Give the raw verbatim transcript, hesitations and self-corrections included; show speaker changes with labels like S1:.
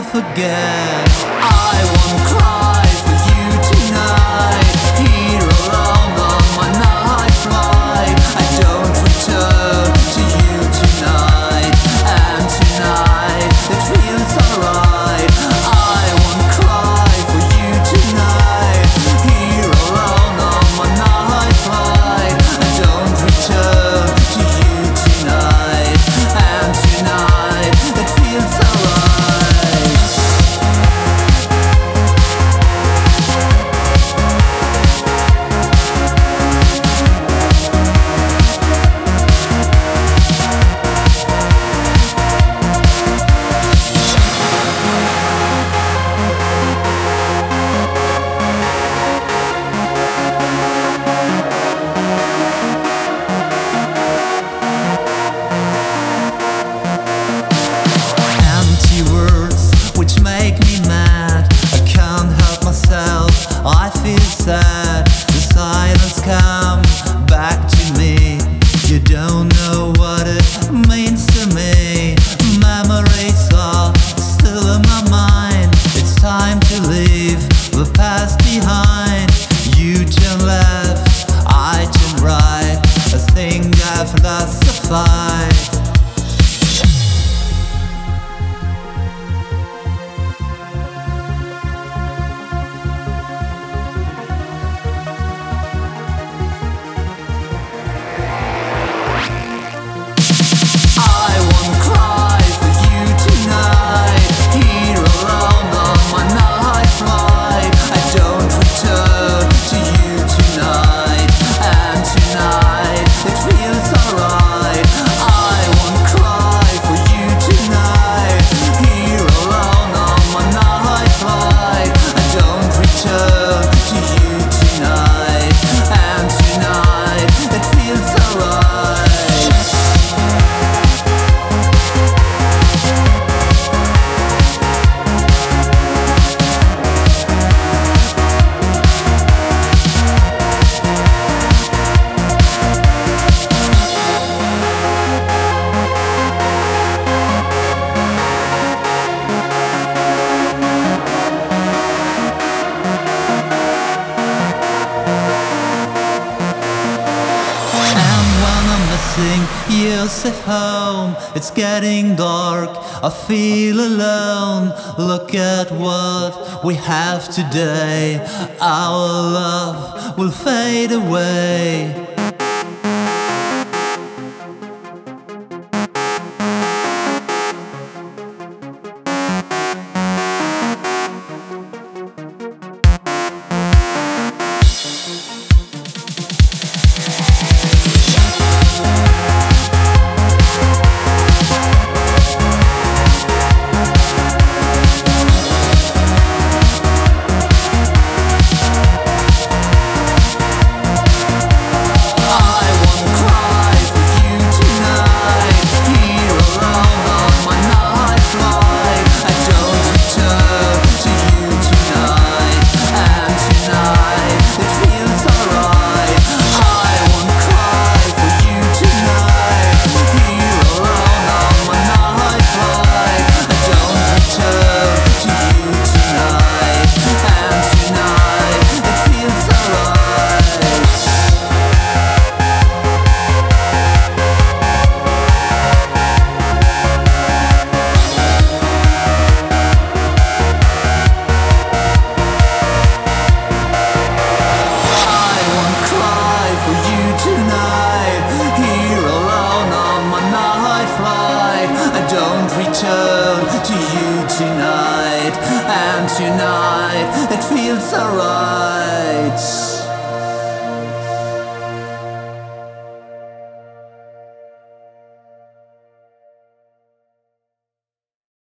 S1: forget. I won't cry for you tonight. Here alone on my night flight, I don't return to you tonight. And tonight it feels alright. I won't cry for you tonight. Here alone on my night flight, I don't return to you tonight. And tonight it feels alright. I feel sad, the silence come back to me. You don't know what it means to me. Memories are still in my mind. It's time to leave the past behind. You turn left, I turn right. I think I've lost the fight. You're safe home, it's getting dark, I feel alone. Look at what we have today. Our love will fade away. To you tonight, and tonight it feels alright.